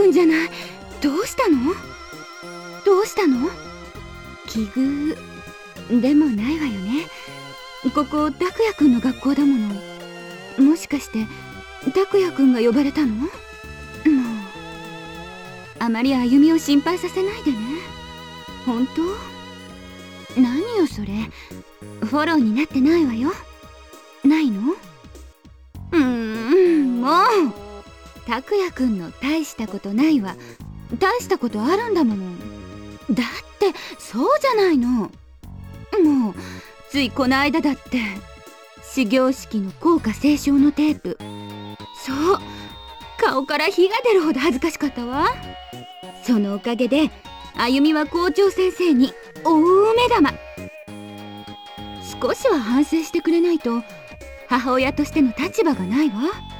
くんじゃない。どうしたの？どうしたの？奇遇でもないわよね。ここ拓也くんの学校だもの。もしかして拓也くんが呼ばれたの？もうあまり歩みを心配させないでね。本当？何よそれ、フォローになってないわよ。ないの？もう拓也くんの大したことないわ。大したことあるんだもの。だってそうじゃないの。もうついこの間だって始業式の校歌斉唱のテープ、そう顔から火が出るほど恥ずかしかったわ。そのおかげであゆみは校長先生に大目玉。少しは反省してくれないと母親としての立場がないわ。